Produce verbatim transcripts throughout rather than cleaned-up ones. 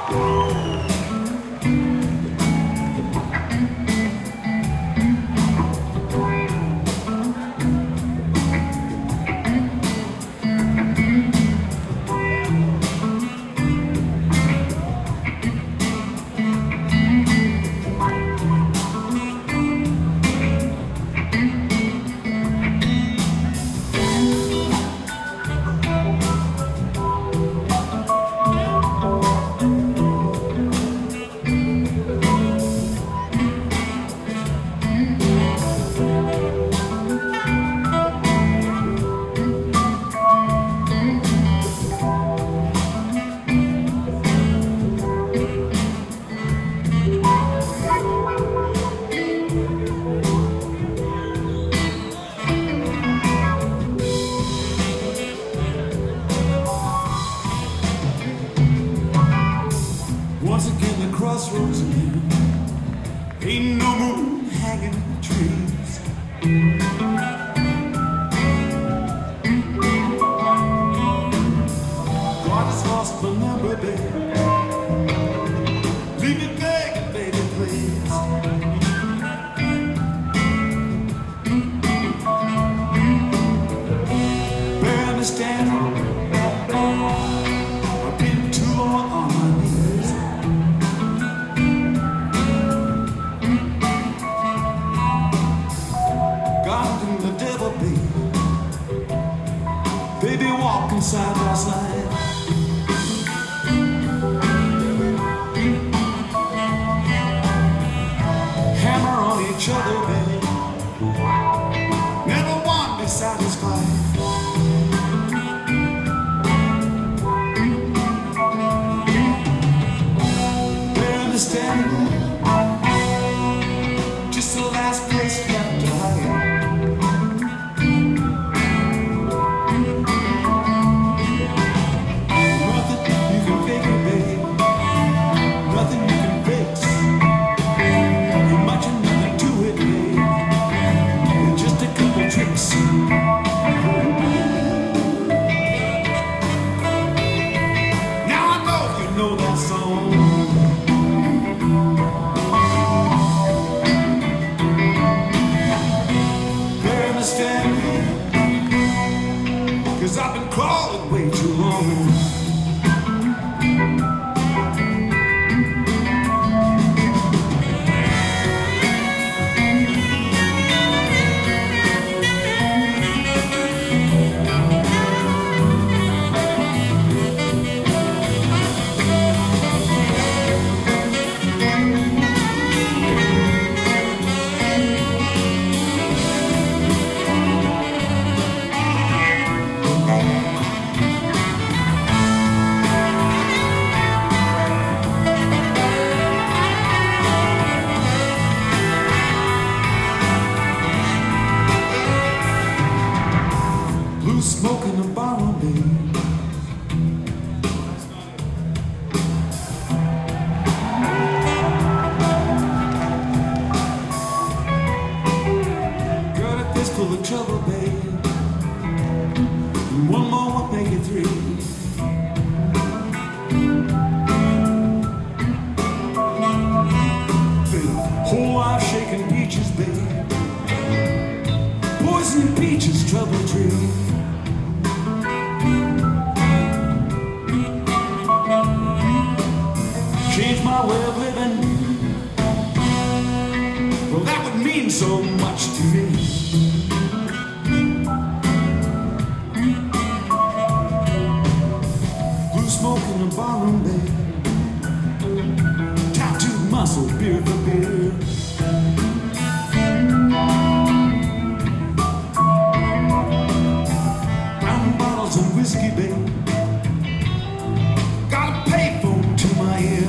Once again the crossroads again. Ain't no moon hanging in the trees. God has lost my number, baby. Leave me begging, baby, please. Bear me standing. I've been too long on my knees. God and the devil, baby, baby walking side by side. Hammer on each other, baby, never one be satisfied. Barely standing, just the last place left to hide. Cause I've been crawling way too long. Smoke in the barroom, baby. Got a fistful of trouble, baby, and one more will make it three. Baby, whole life shaking peaches, baby. Poison peaches, trouble tree. Change my way of living, well, that would mean so much to me. Blue smoke in the barroom, babe. Tattooed muscle, beer for beer. Brown bottles and whiskey, babe. Got a payphone to my ear.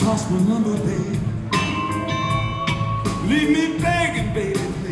toss my number, babe. Leave me begging, baby.